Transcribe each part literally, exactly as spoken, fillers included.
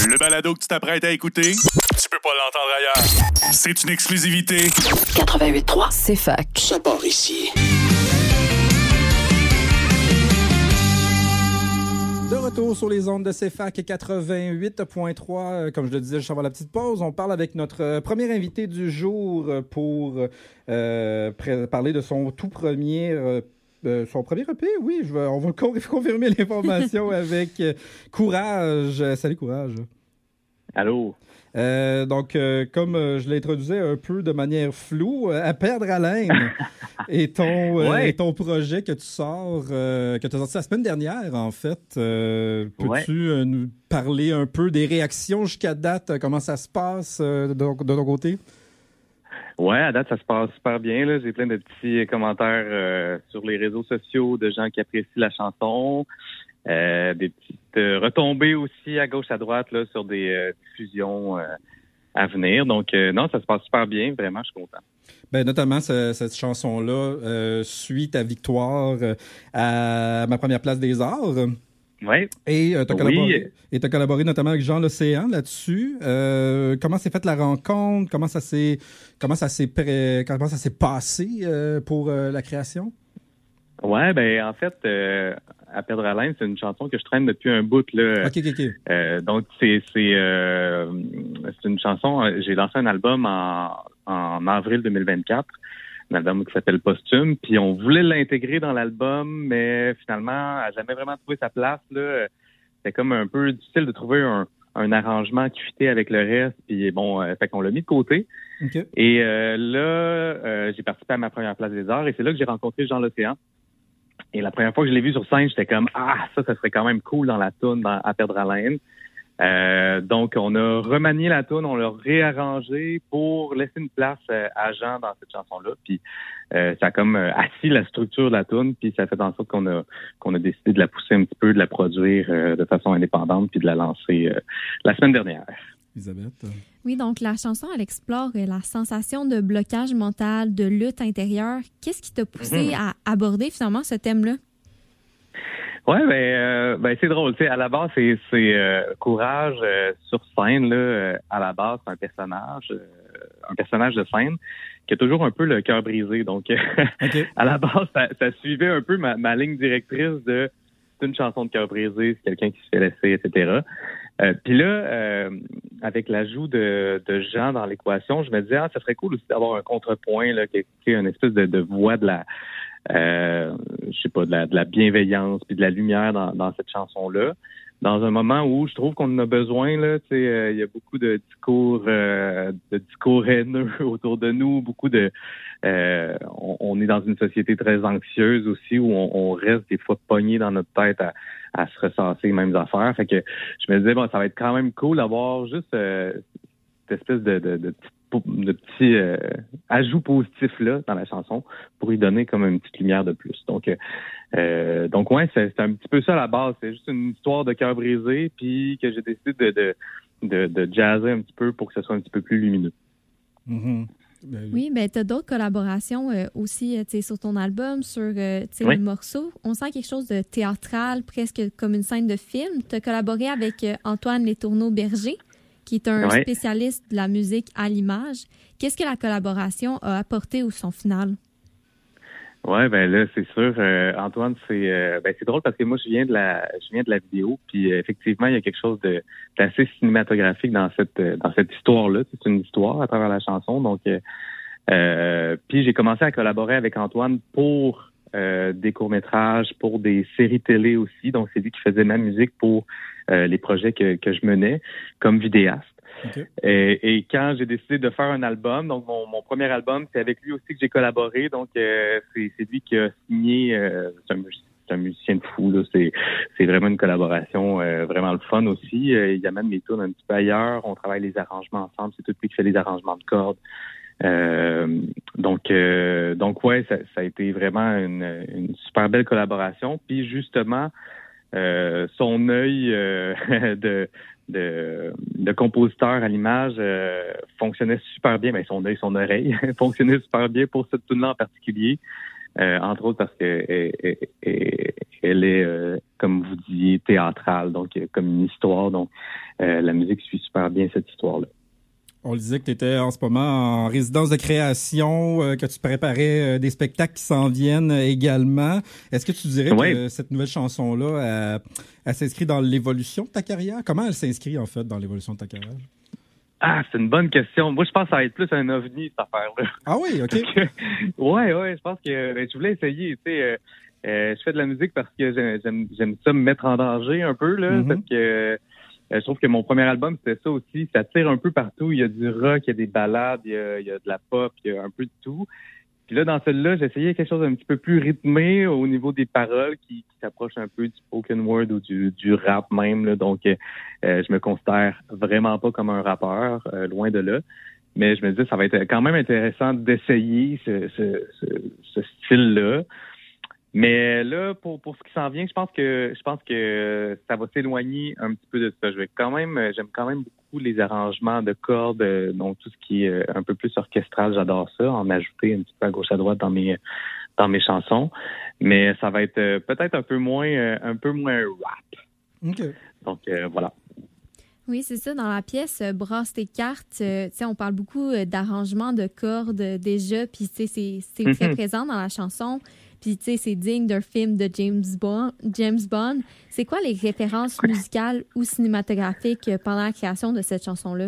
Le balado que tu t'apprêtes à écouter, tu peux pas l'entendre ailleurs. C'est une exclusivité. quatre-vingt-huit point trois, c'est fac. Ça part ici. De retour sur les ondes de C F A C quatre-vingt-huit point trois. Comme je le disais juste avant la petite pause, on parle avec notre premier invité du jour pour euh, pré- parler de son tout premier... Euh, Euh, son premier E P, oui, je vais, on va con- confirmer l'information avec euh, Courage. Salut Courage. Allô. Euh, donc, euh, comme euh, je l'introduisais un peu de manière floue, euh, À perdre haleine et ton, euh, ouais. et ton projet que tu sors, euh, que tu as sorti la semaine dernière, en fait. Euh, peux-tu ouais. euh, nous parler un peu des réactions jusqu'à date? Comment ça se passe euh, de, de ton côté? Ouais, à date, ça se passe super bien. Là. J'ai plein de petits commentaires euh, sur les réseaux sociaux de gens qui apprécient la chanson. Euh, des petites euh, retombées aussi à gauche, à droite là, sur des euh, diffusions euh, à venir. Donc, euh, non, ça se passe super bien. Vraiment, je suis content. Ben, notamment, ce, cette chanson-là euh, suit ta victoire euh, à ma première place des arts. Oui. Et euh, tu as oui. collaboré, et t'as collaboré notamment avec Jean L'Océan là-dessus. Euh, comment s'est faite la rencontre? Comment ça s'est comment ça s'est pré... comment ça s'est passé euh, pour euh, la création? Ouais, ben en fait, euh, À perdre haleine, c'est une chanson que je traîne depuis un bout là. OK, OK, OK. Euh, donc c'est c'est euh, c'est une chanson. J'ai lancé un album en en avril deux mille vingt-quatre. Un album qui s'appelle Posthume, puis on voulait l'intégrer dans l'album, mais finalement, elle n'a jamais vraiment trouvé sa place. Là. C'était comme un peu difficile de trouver un, un arrangement qui fitait avec le reste, puis bon, euh, fait qu'on l'a mis de côté. Okay. Et euh, là, euh, j'ai participé à ma première place des arts, et c'est là que j'ai rencontré Jean L'Océan. Et la première fois que je l'ai vu sur scène, j'étais comme « Ah, ça, ça serait quand même cool dans la toune, dans À perdre haleine ». Euh, donc, on a remanié la toune, on l'a réarrangé pour laisser une place euh, à Jean dans cette chanson-là. Puis, euh, ça a comme euh, assis la structure de la toune, puis ça a fait en sorte qu'on a qu'on a décidé de la pousser un petit peu, de la produire euh, de façon indépendante, puis de la lancer euh, la semaine dernière. Elisabeth? Oui, donc la chanson, elle explore la sensation de blocage mental, de lutte intérieure. Qu'est-ce qui t'a poussé mm-hmm. à aborder finalement ce thème-là? Ouais, ben, euh, ben c'est drôle. Tu sais, à la base, c'est, c'est euh, Courage euh, sur scène. Là, euh, à la base, c'est un personnage, euh, un personnage de scène qui a toujours un peu le cœur brisé. Donc, okay. à la base, ça, ça suivait un peu ma, ma ligne directrice de c'est une chanson de cœur brisé, c'est quelqu'un qui se fait laisser, et cetera. Euh, Puis là, euh, avec l'ajout de, de Jean dans l'équation, je me disais, ah, ça serait cool aussi d'avoir un contrepoint, là, qui est une espèce de, de voix de la, euh, je sais pas, de la, de la bienveillance puis de la lumière dans, dans cette chanson-là. Dans un moment où je trouve qu'on en a besoin, là, tu sais, euh, il y a beaucoup de discours, euh, de discours haineux autour de nous, beaucoup de, euh, on, on est dans une société très anxieuse aussi où on, on reste des fois pogné dans notre tête à, à se ressasser les mêmes affaires. Fait que je me disais bon, ça va être quand même cool d'avoir juste euh, cette espèce de, de, de petit de petits euh, ajouts positifs là dans la chanson pour y donner comme une petite lumière de plus. Donc euh, donc ouais, c'est, c'est un petit peu ça à la base. C'est juste une histoire de cœur brisé puis que j'ai décidé de, de de de jazzer un petit peu pour que ce soit un petit peu plus lumineux. Mm-hmm. Oui, mais tu as d'autres collaborations euh, aussi euh, sur ton album, sur euh, oui. le morceau. On sent quelque chose de théâtral, presque comme une scène de film. Tu as collaboré avec euh, Antoine Letourneau-Berger, qui est un ouais. spécialiste de la musique à l'image. Qu'est-ce que la collaboration a apporté au son final? Ouais, ben là, c'est sûr. Euh, Antoine, c'est euh, ben c'est drôle parce que moi, je viens de la, je viens de la vidéo, puis euh, effectivement, il y a quelque chose de d'assez cinématographique dans cette dans cette histoire-là. C'est une histoire à travers la chanson, donc. Euh, euh, puis j'ai commencé à collaborer avec Antoine pour euh, des courts-métrages, pour des séries télé aussi. Donc c'est lui qui faisait ma musique pour euh, les projets que que je menais comme vidéaste. Okay. Et, et quand j'ai décidé de faire un album, donc mon, mon premier album, c'est avec lui aussi que j'ai collaboré. Donc euh, c'est, c'est lui qui a signé. Euh, c'est, un, c'est un musicien de fou là. C'est, c'est vraiment une collaboration euh, vraiment le fun aussi. Euh, il amène mes tunes un petit peu ailleurs. On travaille les arrangements ensemble. C'est tout lui qui fait les arrangements de cordes. Euh, donc euh, donc ouais, ça, ça a été vraiment une, une super belle collaboration. Puis justement, euh, son œil euh, de De, de compositeur à l'image euh, fonctionnait super bien, mais son œil, son oreille fonctionnait super bien pour cette tune-là en particulier. Euh, entre autres parce que elle, elle, elle, elle est, euh, comme vous disiez, théâtrale, donc euh, comme une histoire. Donc, euh, la musique suit super bien cette histoire-là. On le disait que tu étais en ce moment en résidence de création, euh, que tu préparais euh, des spectacles qui s'en viennent également. Est-ce que tu dirais ouais. que cette nouvelle chanson-là, elle, elle s'inscrit dans l'évolution de ta carrière? Comment elle s'inscrit, en fait, dans l'évolution de ta carrière? Ah, c'est une bonne question. Moi, je pense que ça va être plus un ovni, cette affaire-là. Ah oui, OK. ouais, ouais, je pense que ben, je voulais essayer, tu sais... Euh, Euh, je fais de la musique parce que j'aime, j'aime ça me mettre en danger un peu, là, mm-hmm. parce que euh, je trouve que mon premier album, c'était ça aussi. Ça tire un peu partout. Il y a du rock, il y a des ballades, il y a, il y a de la pop, il y a un peu de tout. Puis là, dans celle-là, j'ai essayé quelque chose d'un petit peu plus rythmé au niveau des paroles qui, qui s'approche un peu du spoken word ou du, du rap même, là. Donc, euh, je me considère vraiment pas comme un rappeur, euh, loin de là. Mais je me dis, ça va être quand même intéressant d'essayer ce, ce, ce, ce style-là. Mais là, pour pour ce qui s'en vient, je pense que je pense que ça va s'éloigner un petit peu de ça. Je vais quand même, j'aime quand même beaucoup les arrangements de cordes, donc tout ce qui est un peu plus orchestral, j'adore ça. En ajouter un petit peu à gauche à droite dans mes dans mes chansons. Mais ça va être peut-être un peu moins un peu moins rap. Okay. Donc euh, voilà. Oui, c'est ça. Dans la pièce euh, Brasse tes cartes, euh, tu sais, on parle beaucoup euh, d'arrangement de cordes euh, déjà, puis tu sais, c'est, c'est mm-hmm. très présent dans la chanson. Puis, tu sais, c'est digne d'un film de James Bond. James Bond. C'est quoi les références musicales ou cinématographiques pendant la création de cette chanson-là?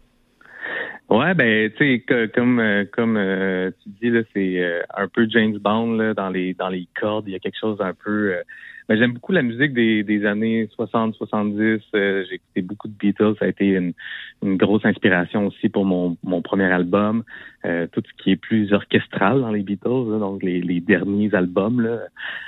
Ouais, ben, tu sais, que, comme euh, comme euh, tu dis là, c'est euh, un peu James Bond là, dans les dans les cordes. Il y a quelque chose un peu. Euh, ben, j'aime beaucoup la musique des des années soixante, soixante-dix. Euh, j'ai écouté beaucoup de Beatles. Ça a été une, une grosse inspiration aussi pour mon mon premier album. Euh, tout ce qui est plus orchestral dans les Beatles, là, donc les les derniers albums là.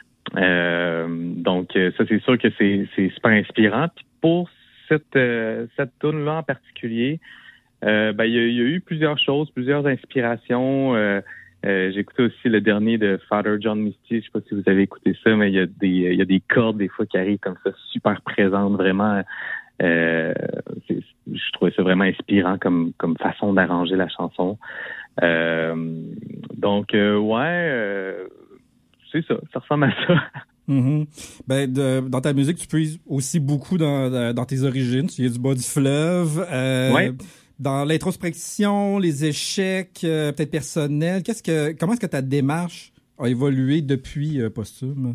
Euh, donc ça, c'est sûr que c'est c'est super inspirant. Puis pour cette euh, cette tune là en particulier. Euh, ben, il y, a, il y a eu plusieurs choses, plusieurs inspirations. Euh, euh, j'ai écouté aussi le dernier de Father John Misty. Je sais pas si vous avez écouté ça, mais il y a des, il y a des cordes des fois qui arrivent comme ça, super présentes, vraiment. Euh, c'est, je trouvais ça vraiment inspirant comme, comme façon d'arranger la chanson. Euh, donc, euh, ouais, euh, c'est ça, ça ressemble à ça. Mm-hmm. Ben, de, dans ta musique, tu puises aussi beaucoup dans, dans tes origines. Tu viens du bas du fleuve. Euh, ouais. Dans l'introspection, les échecs, euh, peut-être personnels, qu'est-ce que, comment est-ce que ta démarche a évolué depuis euh, Posthume?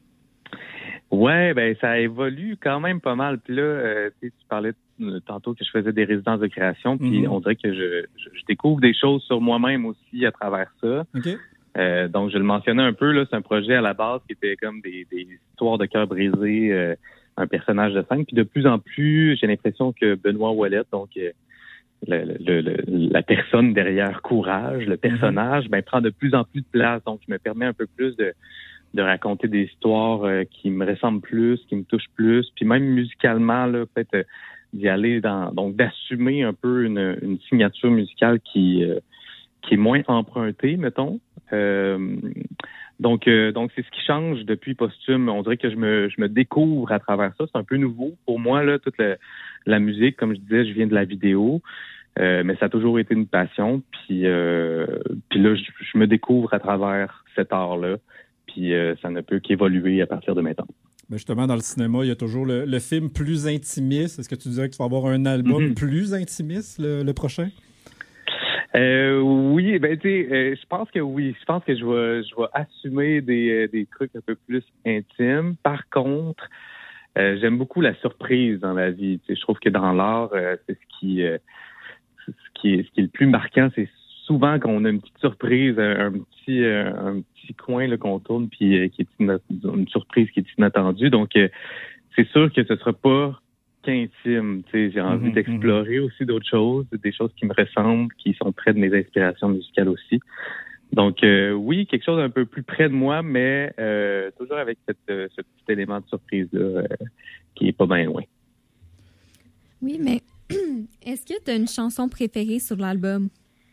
Ouais, ben ça évolue quand même pas mal. Puis là, euh, tu parlais euh, tantôt que je faisais des résidences de création, puis mm-hmm. on dirait que je, je, je découvre des choses sur moi-même aussi à travers ça. Okay. Euh, donc, je le mentionnais un peu, là, c'est un projet à la base qui était comme des, des histoires de cœur brisé, euh, un personnage de scène. Puis de plus en plus, j'ai l'impression que Benoît Ouellette, donc euh, Le, le, le, la personne derrière Courage, le personnage, mm-hmm. ben, prend de plus en plus de place. Donc, je me permets un peu plus de, de raconter des histoires euh, qui me ressemblent plus, qui me touchent plus. Puis même musicalement, là, peut-être euh, d'y aller dans, donc d'assumer un peu une, une signature musicale qui, euh, qui est moins empruntée, mettons. Euh, donc, euh, donc c'est ce qui change depuis Posthume. On dirait que je me, je me découvre à travers ça. C'est un peu nouveau pour moi, là, toute la, la musique. Comme je disais, je viens de la vidéo, euh, mais ça a toujours été une passion. Puis, euh, puis là, je, je me découvre à travers cet art-là. Puis euh, ça ne peut qu'évoluer à partir de maintenant. Ben justement, dans le cinéma, il y a toujours le, le film plus intimiste. Est-ce que tu dirais que tu vas avoir un album mm-hmm. plus intimiste le, le prochain? Euh, oui, ben tu sais, euh, je pense que oui. Je pense que je vais, je vais assumer des, des trucs un peu plus intimes. Par contre, euh, j'aime beaucoup la surprise dans la vie. Tu sais, je trouve que dans l'art, euh, c'est ce qui, euh, c'est ce qui est, ce qui est le plus marquant, c'est souvent qu'on a une petite surprise, un, un petit, euh, un petit coin là qu'on tourne, puis euh, qui est une, une surprise qui est inattendue. Donc, euh, c'est sûr que ce sera pas qu'intime. Tu sais, j'ai envie mm-hmm, d'explorer mm-hmm. aussi d'autres choses, des choses qui me ressemblent, qui sont près de mes inspirations musicales aussi. Donc, euh, oui, quelque chose un peu plus près de moi, mais euh, toujours avec cette, euh, ce petit élément de surprise-là euh, qui est pas bien loin. Oui, mais est-ce que tu as une chanson préférée sur l'album?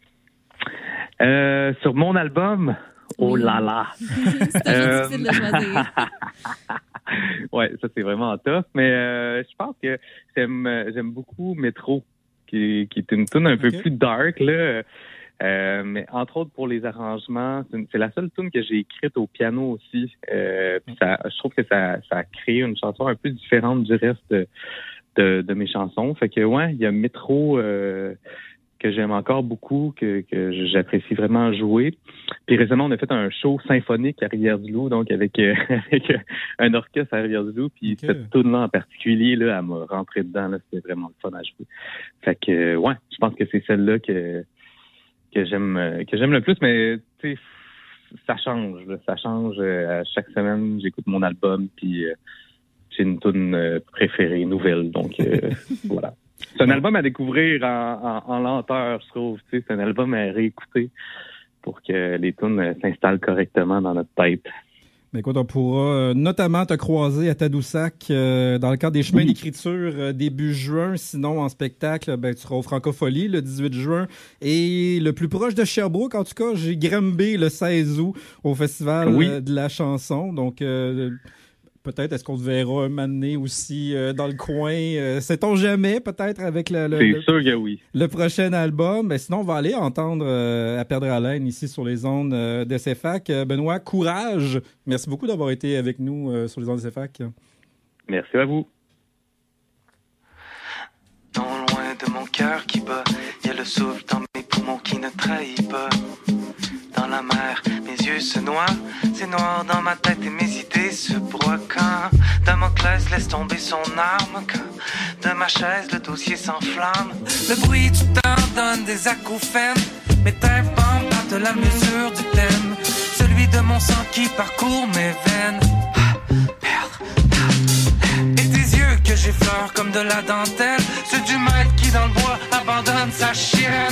Euh, sur mon album? Oh oui. Là là! C'est toujours euh... difficile de choisir. Ouais, ça c'est vraiment tough, mais euh, je pense que j'aime j'aime beaucoup Métro, qui, qui est une tune un peu okay. plus dark là. Euh, mais entre autres pour les arrangements, c'est, une, c'est la seule tune que j'ai écrite au piano aussi. Euh, puis ça, je trouve que ça, ça a créé une chanson un peu différente du reste de, de, de mes chansons. Fait que ouais, il y a Métro euh, que j'aime encore beaucoup, que, que j'apprécie vraiment jouer. Puis récemment, on a fait un show symphonique à Rivière-du-Loup, donc avec, euh, avec un orchestre à Rivière-du-Loup. Puis okay. Cette tune-là en particulier, là, elle m'a rentré dedans. Là, c'était vraiment le fun à jouer. Fait que ouais, je pense que c'est celle-là que que j'aime que j'aime le plus, mais tu sais, ça change, là, ça change. À chaque semaine, j'écoute mon album, puis euh, j'ai une tune euh, préférée, nouvelle, donc euh, voilà. C'est un album à découvrir en, en, en lenteur, je trouve. Tu sais, c'est un album à réécouter pour que les tunes s'installent correctement dans notre tête. Mais écoute, on pourra euh, notamment te croiser à Tadoussac euh, dans le cadre des chemins oui. d'écriture euh, début juin. Sinon, en spectacle, ben, tu seras au Francophonie le dix-huit juin. Et le plus proche de Sherbrooke, en tout cas, j'ai Granby le seize août au Festival oui. euh, de la chanson. Donc, euh, peut-être est-ce qu'on te verra un moment donné aussi euh, dans le coin. Euh, sait-on jamais, peut-être, avec le, le, C'est le, sûr que oui. le prochain album. Mais sinon, on va aller entendre euh, À perdre haleine ici sur les ondes euh, de C F A C. Euh, Benoît, courage. Merci beaucoup d'avoir été avec nous euh, sur les ondes de C F A C. Merci à vous. Non loin de mon cœur qui bat, il y a le souffle dans mes poumons qui ne trahit pas. Dans la mer, mes yeux se noient, c'est noir dans ma tête et mes idées se broient quand Damoclès laisse tomber son arme, quand de ma chaise le dossier s'enflamme. Le bruit du temps donne des acouphènes, mes tympans battent la mesure du thème, celui de mon sang qui parcourt mes veines. Ah, merde. Et tes yeux que j'effleure comme de la dentelle, ceux du maître qui dans le bois abandonne sa chienne.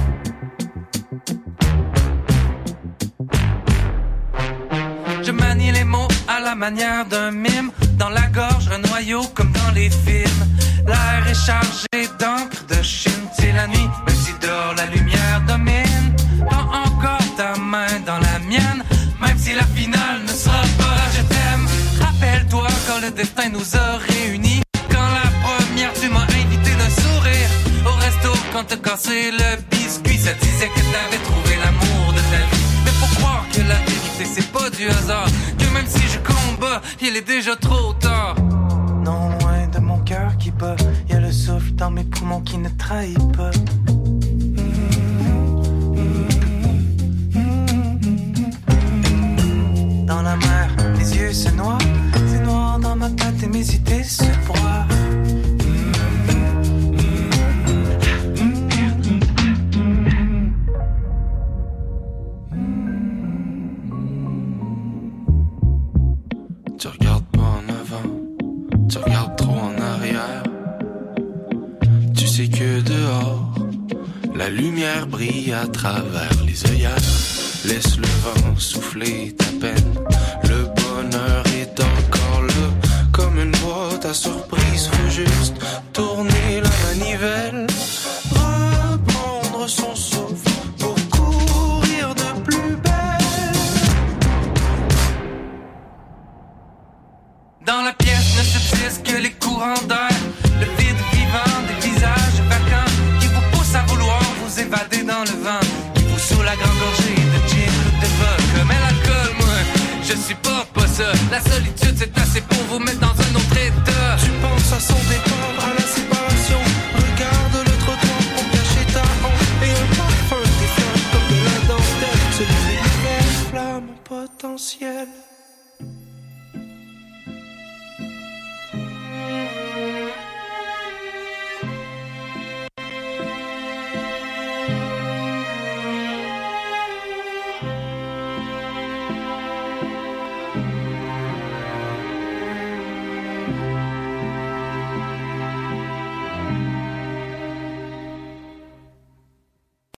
Je manie les mots à la manière d'un mime, dans la gorge un noyau comme dans les films. L'air est chargé d'encre de Chine, c'est la nuit, même si dehors la lumière domine. Prends encore ta main dans la mienne, même si la finale ne sera pas je t'aime. Rappelle-toi quand le destin nous a réunis, quand la première tu m'as invité d'un sourire au resto, quand t'as cassé le biscuit, ça disait que t'avais trouvé l'amour de ta vie. Mais faut croire que la vérité c'est pas du hasard, que même si je combats, il est déjà trop tard. Non loin de mon cœur qui bat, y a le souffle dans mes poumons qui ne trahit pas. Dans la mer, mes yeux se noient, c'est noir dans ma tête et mes idées se broient. Tu regardes pas en avant, tu regardes trop en arrière. Tu sais que dehors, la lumière brille à travers les œillères. Laisse le vent souffler ta peine, le bonheur est encore là. Comme une boîte à surprise, faut juste tourner la manivelle, reprendre son souffle pour courir de plus belle. Dans la pièce ne subsistent que les courants d'air, le vide vivant des visages vacants qui vous poussent à vouloir vous évader dans le vent, qui vous saoule la grande gorgée de gin ou de vodka. Mais l'alcool, moi, je suis pas pas ça. La solitude c'est assez pour vous mettre dans un autre état. Tu penses à son départ